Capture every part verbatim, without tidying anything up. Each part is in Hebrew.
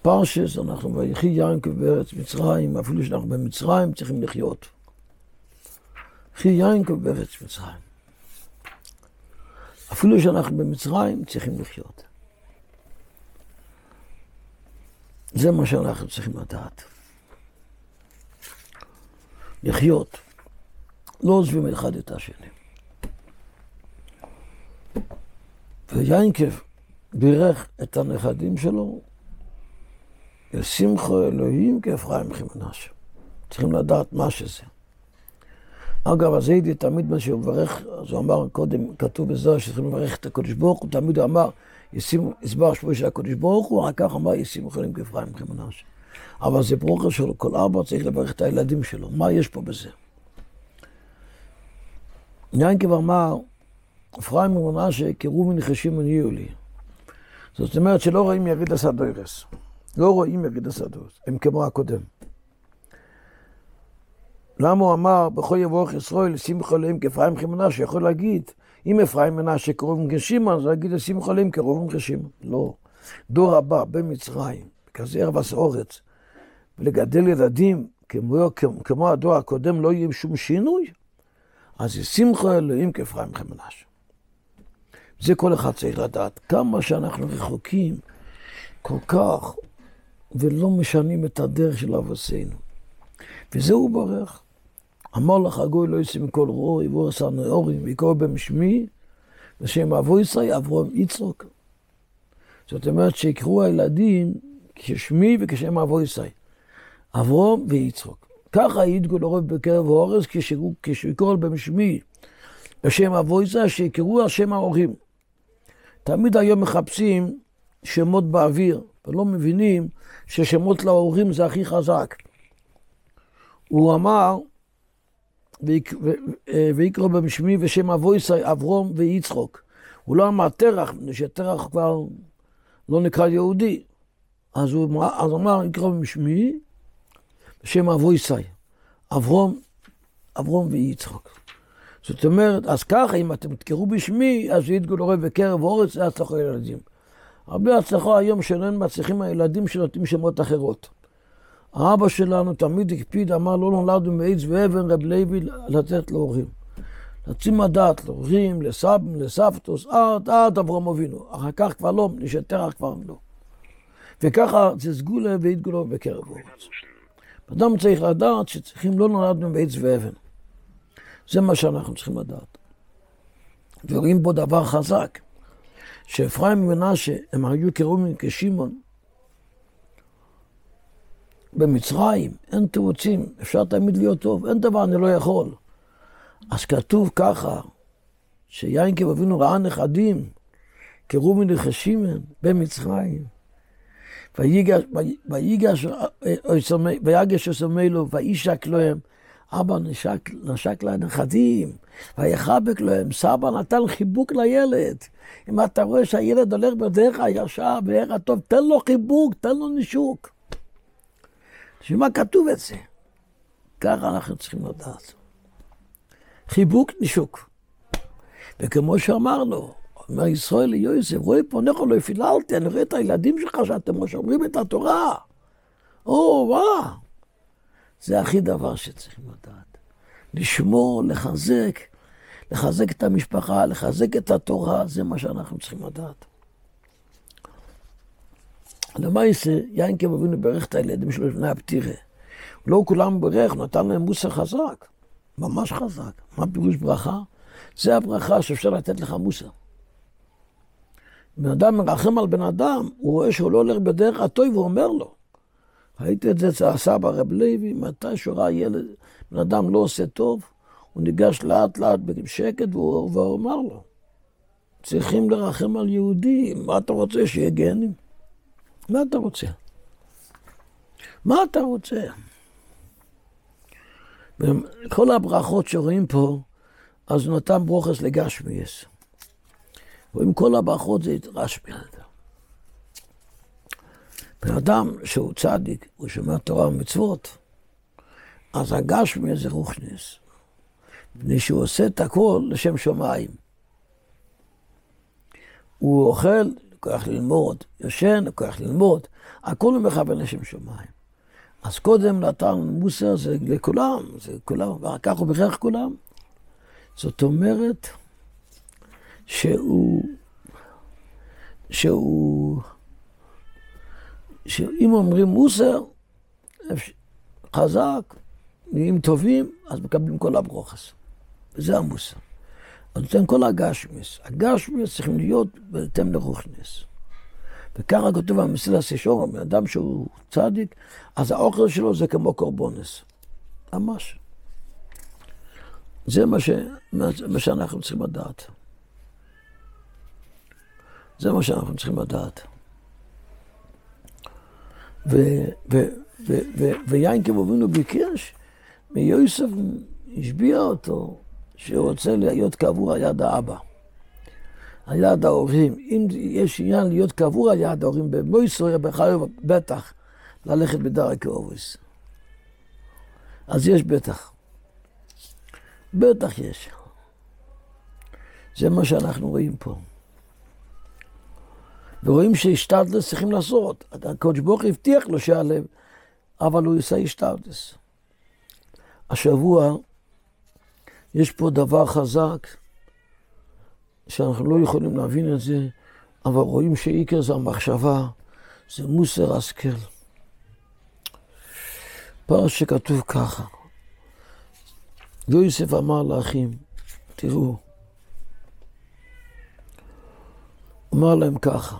פרשס, אנחנו ויחי יעקב בארץ מצרים, אפילו שאנחנו במצרים צריכים לחיות. ויחי יעקב בארץ מצרים. אפילו שאנחנו במצרים צריכים לחיות. זה מה שאנחנו צריכים לדעת. לחיות. לא עוזבים אחד את השני. ויעקב בירך את הנכדים שלו, ישמחו אלוהים כאפרים וכמנשה. צריכים לדעת מה שזה. אגב, אז הייתי תמיד מה שהוא מברך, אז הוא אמר קודם, כתוב בזה שצריכים לברך את הקדוש ברוך הוא, תמיד הוא אמר, יסבר שמו של הקדוש ברוך הוא, רק כך אמר, ישמחו אלוהים כאפרים וכמנשה. אבל זה ברוך שלו, כל ארבע צריך לברך את הילדים שלו. מה יש פה בזה? יעקב אמר, אפרים ומנשה קירוב נחשים ונהיו לי. זאת אומרת שלא רואים יריד הסדורס. לא רואים יריד הסדורס. הם כמו הקודם. למה הוא אמר, בכל יבורך ישראל, ישמחו אלוהים כאפרים וכמנשה, יכול להגיד, אם אפרים ומנשה קרוב כשמעון, אז להגיד, ישמחו אלוהים קרוב כשמעון. לא. דור הבא במצרים, כזה ערב הסעורץ, ולגדל ילדים כמו, כמו הדור הקודם לא יהיה שום שינוי, אז ישמחו אלוהים כאפרים וכמנשה. זה כל אחד צריך לדעת. כמה שאנחנו רחוקים כל כך, ולא משנים את הדרך של אבותינו. וזה הוא ברך. אמר לך הגוי לא יצא מכל רוע, יבור עשה נאורים, ויקרא בהם שמי, ושם אבו ישראל, אברהם יצחק. זאת אומרת שיקראו הילדים כשמי וכשם אבו ישראל. אברהם ויצחק. ככה ידגו לרוב בקרב האורץ, כשיקראו בהם שמי, ושם אבו ישראל, שיקראו על שם ההורים. תמיד היום מחפשים שמות באוויר, ולא מבינים ששמות להורים זה הכי חזק. הוא אמר, ויקרא בהם שמי ושם אבו ישראל, אברהם ויצחק. הוא לא אמר תרח, שתרח כבר לא נקרא יהודי. אז הוא אז אמר, יקרא בהם שמי ושם אבו ישראל, אברהם, אברהם ויצחק. זאת אומרת, אז ככה, אם אתם תקראו בשמי, אז ידגו לרוב בקרב האורץ, זה הצלחה לילדים. הרבה הצלחה היום שלנו מצליחים הילדים שנותנים שמות אחרות. האבא שלנו תמיד הקפיד, אמר, לא נולדנו מעץ ואבן, רב לוי, לתת להורים. רוצים לדעת להורים, לסבים, לסבתוס, עד, עד אברהם אבינו. אחר כך כבר לא, לשתרח כבר לא. וככה זה סגולה וידגו לרוב בקרב האורץ. אדם צריך לדעת שצריכים לא נולדנו מעץ ואבן. זה מה שאנחנו צריכים לדעת. ורואים פה דבר חזק, שאפרים ומנשה הם היו קרובים כשמעון במצרים, אין תירוצים, אפשר תמיד להיות טוב, אין דבר אני לא יכול. אז כתוב ככה, שיעקב אבינו ראה נכדים קרובים כשמעון במצרים, ויגש ושמי לו, וישק להם, אבא נשק, נשק לנכדים, ויחבק להם, סבא נתן חיבוק לילד. אם אתה רואה שהילד הולך בדרך הישר, בדרך הטוב, תן לו חיבוק, תן לו נישוק. שמה כתוב את זה? ככה אנחנו צריכים לדעת. חיבוק, נישוק. וכמו שאמר לו, אומר ישראל ליוסף, רואי פונך לא הפיללתי, אני רואה את הילדים שלך שאתם שומרים את התורה. או, וואו. זה הכי דבר שצריכים לדעת. לשמור, לחזק, לחזק את המשפחה, לחזק את התורה, זה מה שאנחנו צריכים לדעת. למעשה, יעקב אבינו ברך את הילדים שלו לפני הפטירה. לא כולם ברך, נתן להם מוסר חזק, ממש חזק. מה פירוש ברכה? זה הברכה שאפשר לתת לך מוסר. בן אדם מרחם על בן אדם, הוא רואה שהוא לא הולך בדרך הטוב, והוא אומר לו, ראיתי את זה אצל הסבא רב לוי, מתי שראה ילד, בן אדם לא עושה טוב, הוא ניגש לאט לאט בשקט והוא אמר לו, צריכים לרחם על יהודים, מה אתה רוצה שיהיה גנים? מה אתה רוצה? מה אתה רוצה? כל הברכות שרואים פה, אז הוא נתן ברוכס לגשמיאס. ועם כל הברכות זה רשמי. בן אדם שהוא צדיק, הוא שומע תורה ומצוות, אז הגשמי זה רוחניס. בני שהוא עושה את הכל לשם שמיים. הוא אוכל כוח ללמוד, ישן, כוח ללמוד, הכל הוא מכוון לשם שמיים. אז קודם נתן מוסר זה לכולם, זה כולם, ואחר כך הוא בכך כולם. זאת אומרת שהוא, שהוא, שאם אומרים מוסר, חזק, נהיים טובים, אז מקבלים כל הברוכס. וזה המוסר. אז נותן כל הגשמיס. הגשמיס צריכים להיות בהתאם לרוחניס. וככה כתוב במסילת ישרים, בן אדם שהוא צדיק, אז האוכל שלו זה כמו קורבנס. ממש. זה מה, ש... מה שאנחנו צריכים לדעת. זה מה שאנחנו צריכים לדעת. ו... ו... ו... ו... ויינקב אבינו ביקש, מיוסף השביע אותו, שהוא רוצה להיות קבור על יד האבא. על יד ההורים. אם יש עניין להיות קבור על יד ההורים, במויסר בחייב בטח ללכת בדרכי אורס. אז יש בטח. בטח יש. זה מה שאנחנו רואים פה. ורואים שהשתדלס צריכים לעשות. הקדוש ברוך הוא הבטיח לו שהלב, אבל הוא עושה השתדלס. השבוע יש פה דבר חזק, שאנחנו לא יכולים להבין את זה, אבל רואים שעיקר זה המחשבה, זה מוסר השכל. פרש שכתוב ככה, יוסף אמר לאחים, תראו, אמר להם ככה,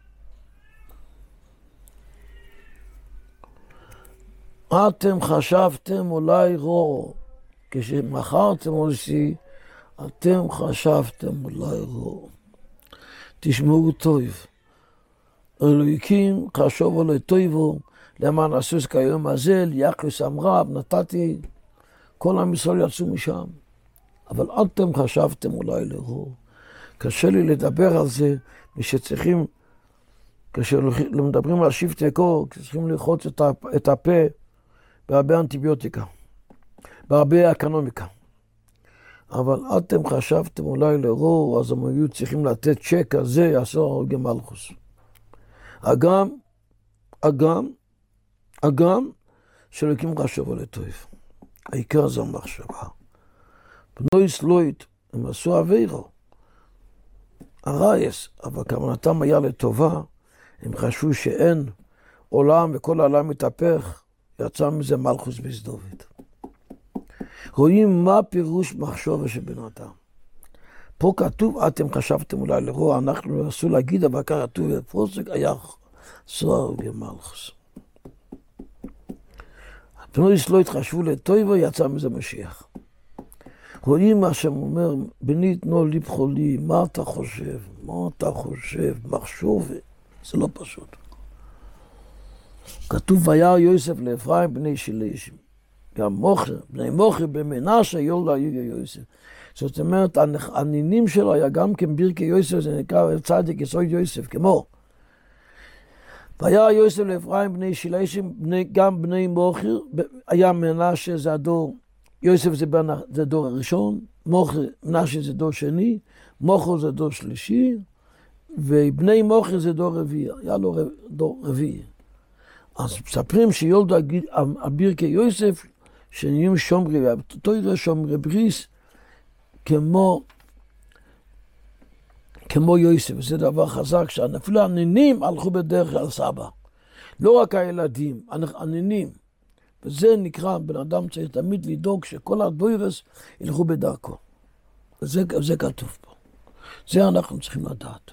אתם חשבתם אולי רוע, כשמכרתם אותי, אתם חשבתם אולי רוע. תשמעו טוב. אלוהיקים חשוב עלי טובו, למען הסוס כיום הזה, ליחס אמרב, נתתי, כל עם ישראל יצאו משם. אבל אתם חשבתם אולי לרוע. קשה לי לדבר על זה, שצריכים, כאשר מדברים על שבטי קור, צריכים ללחוץ את הפה בהרבה אנטיביוטיקה, בהרבה אקונומיקה. אבל אתם חשבתם אולי לרוע, אז הם היו צריכים לתת צ'ק הזה, יעשו הרגי מלכוס. אגם, אגם, אגם, שאלוקים חשבו לטוב. העיקר זה המחשבה. בנוי סלוית, הם עשו אווירו. הרייס, אבל כוונתם היה לטובה, הם חשבו שאין עולם וכל העולם מתהפך, יצא מזה מלכוס בסדובית. רואים מה פירוש מחשבה של בן אדם. פה כתוב, אתם חשבתם אולי לרוע, אנחנו אסור להגיד, אבל כאן כתוב, פרוסק היה סוהר ומלכוס. בני ישראל לא התחשבו לטוב, יצא מזה משיח. רואים מה שאומר, בני תנו ליבך לי, מה אתה חושב? מה אתה חושב? מחשוב, זה לא פשוט. כתוב, וירא יוסף לאפרים בני שילש. גם מוכר, בני מוכר במנשה יולדה יגה יוסף. זאת אומרת, הנינים שלו היה גם כן ברכי יוסף, זה נקרא צדיק יסוד יוסף, כמו. וירא יוסף לאפרים בני שילש, גם בני מוכר, היה מנשה זה הדור, יוסף זה, בין, זה דור הראשון, מוכר, מנשה זה דור שני, מוכר זה דור שלישי, ובני מוכר זה דור רביעי, היה לו דור רביעי. אז מספרים שיולדו הברכי יוסף, שנהיים שומרי, תוירה שומרי בריס, כמו, כמו יוסף. וזה דבר חזק, שאפילו הנינים הלכו בדרך על סבא. לא רק הילדים, הנינים. וזה נקרא, בן אדם צריך תמיד לדאוג שכל הדוירס ילכו בדרכו. וזה, זה כתוב פה. זה אנחנו צריכים לדעת.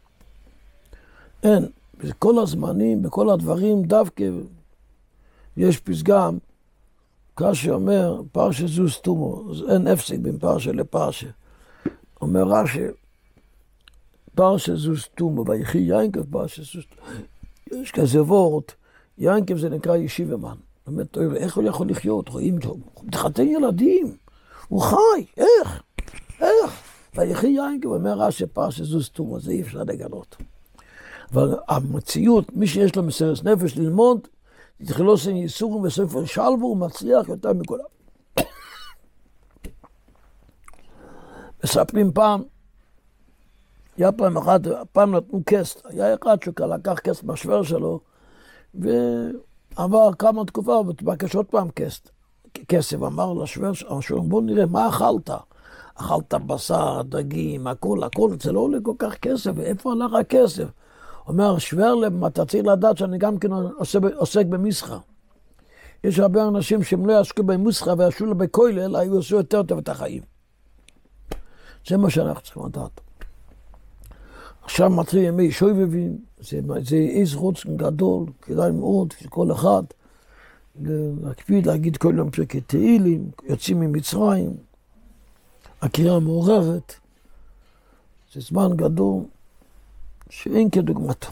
אין, בכל הזמנים, בכל הדברים, דווקא יש פסגם, כאשר אומר, פרשה זוז תומו, אין הפסק בין פרשה לפרשה. אומר רש"י, פרשה זוז תומו, ויחי יינקב פרשה זוז תומו. יש כזה וורט, יינקב זה נקרא ישיבמן. באמת, איך הוא יכול לחיות? רואים, הוא מתחתן ילדים, הוא חי, איך? איך? ויחי יינקב, אומר רש"י, פרשה זוז תומו, זה אי אפשר לגלות. אבל המציאות, מי שיש לו מסרס נפש ללמוד, תתחילו סן ייסורים וספר שלבו, הוא מצליח יותר מכולם. מספרים פעם, היה פעם אחת, פעם נתנו קסט, היה אחד שלקח קסט מהשוור שלו, ועבר כמה תקופה, ותבקש עוד פעם קסט. כסף, אמר לשוור שלו, בוא נראה, מה אכלת? אכלת בשר, דגים, הכל, הכל, זה לא עולה כל כך כסף, ואיפה הלך הכסף? אומר, שוורלב, אתה צריך לדעת שאני גם כן עוסק במסחר. יש הרבה אנשים שהם לא יעסקו במסחר ויעשו לו בכולל, היו עשו יותר טוב את החיים. זה מה שאנחנו צריכים לדעת. עכשיו מתחיל ימי שויבבים, זה, זה איז רוצן גדול, כדאי מאוד, שכל אחד להקפיד, להגיד כל יום פרקי תהילים, יוצאים ממצרים, הקריאה מעוררת, זה זמן גדול שאין כדוגמתו.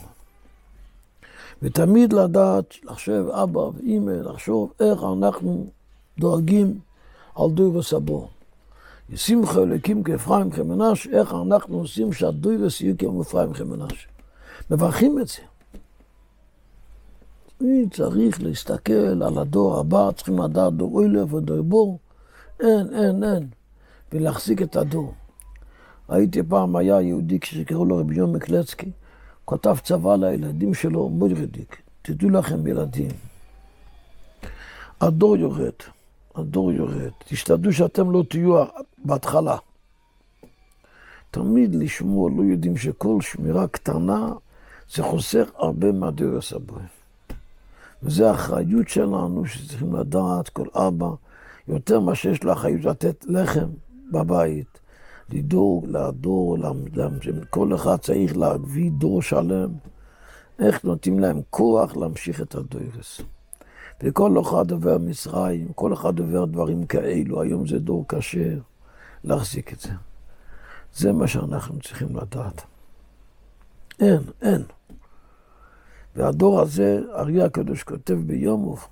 ותמיד לדעת, לחשב אבא ואמא, לחשוב איך אנחנו דואגים על דוירוס הבא. ישמחו אלוקים כאפרים כמנשה, איך אנחנו עושים שהדוירוס יהיו כמו אפרים כמנשה. מברכים את זה. צריך להסתכל על הדור הבא, צריכים לדעת דור אילף ודור בור, אין, אין, אין, ולהחזיק את הדור. הייתי פעם, היה יהודי שקראו לו רבי יום מקלצקי, כותב צבא לילדים שלו, מודרדיק, תדעו לכם ילדים, הדור יורד, הדור יורד, תשתדלו שאתם לא תהיו בהתחלה. תמיד לשמור, לא יודעים שכל שמירה קטנה, זה חוסך הרבה מהדוירוס הבא. וזו האחריות שלנו, שצריכים לדעת כל אבא, יותר מה שיש לו אחריות לתת לחם בבית, לדאוג, לדור, כל אחד צריך להביא דור שלם, איך נותנים להם כוח להמשיך את הדוירוס. וכל אחד עובר מצרים, כל אחד עובר דברים כאלו, היום זה דור קשה להחזיק את זה. זה מה שאנחנו צריכים לדעת. אין, אין. והדור הזה, אריה הקדוש כותב ביומוב,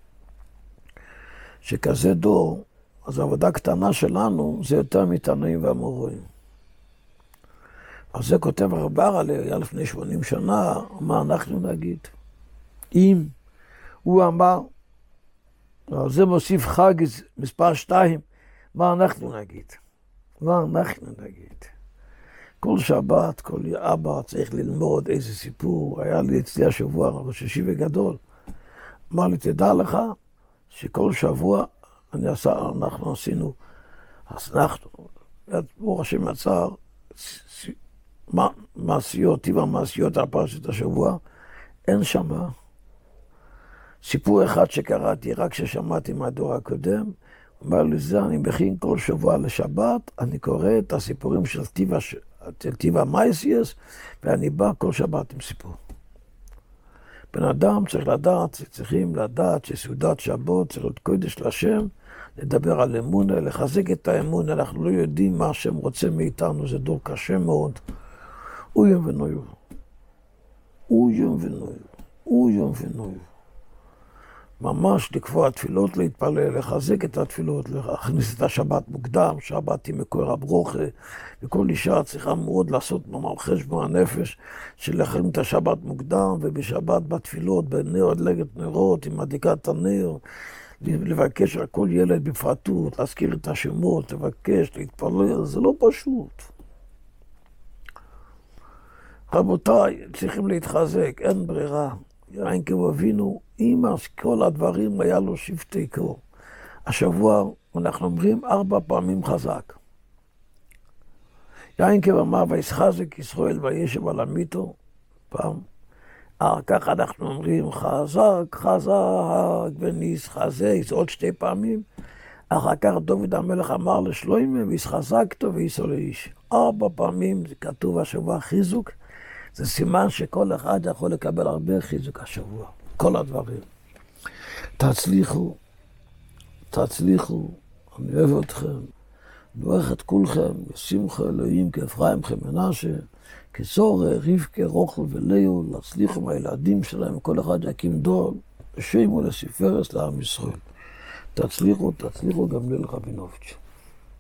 שכזה דור, אז העבודה הקטנה שלנו זה יותר מתנאים והמורים. אז זה כותב הרב עלי, היה לפני שמונים שנה, מה אנחנו נגיד? אם הוא אמר, זה מוסיף חג מספר שתיים, מה אנחנו נגיד? מה אנחנו נגיד? כל שבת, כל אבא צריך ללמוד איזה סיפור. היה לי אצלי השבוע ראש ישיבה גדול. אמר לי, תדע לך שכל שבוע אני עשה, אנחנו עשינו, אז אנחנו, ברוך השם יצר, מעשיות, טבע מעשיות על פרשת השבוע, אין שמה. סיפור אחד שקראתי, רק ששמעתי מהדור הקודם, אומר לי, זה אני מכין כל שבוע לשבת, אני קורא את הסיפורים של טבע, טבע מייסיאס, ואני בא כל שבת עם סיפור. בן אדם צריך לדעת, צריכים לדעת שסעודת שבת, צריך להיות קודש להשם, לדבר על אמונה, לחזק את האמון, אנחנו לא יודעים מה השם רוצה מאיתנו, זה דור קשה מאוד. אוים ונויו, אוים ונויו, אוים ונויו. ממש לקבוע תפילות, להתפלל, לחזק את התפילות, להכניס את השבת מוקדם, שבת עם מקור הברוכה, וכל אישה צריכה מאוד לעשות ממש חשבון הנפש, של להכין את השבת מוקדם, ובשבת בתפילות, בנר, הדלקת נרות, עם מדליקת הנר, לבקש על כל ילד בפרטות, להזכיר את השמות, לבקש, להתפלל, זה לא פשוט. רבותיי, צריכים להתחזק, אין ברירה. יעקב אבינו, עם כל הדברים היה לו שבטי קור. השבוע אנחנו אומרים ארבע פעמים חזק. יעקב אמר, וישחזק ישראל וישב על עמיתו, פעם. אחר כך אנחנו אומרים חזק, חזק, ונסחזק, זה עוד שתי פעמים. אחר כך דוד המלך אמר לשלוימה, וישחזקתו וייסו לאיש. ארבע פעמים זה כתוב השבוע חיזוק. זה סימן שכל אחד יכול לקבל הרבה חיזוק השבוע. כל הדברים. תצליחו, תצליחו, אני אוהב אתכם. נברך את כולכם, ושמחה אלוהים כאפרים כמנשה, כסורה, רבקה, רוחל ולאו, להצליחו מהילדים שלהם, כל אחד יקים דור, בשם ולספרס לעם ישראל. תצליחו, תצליחו גם ליל רבינוביץ'.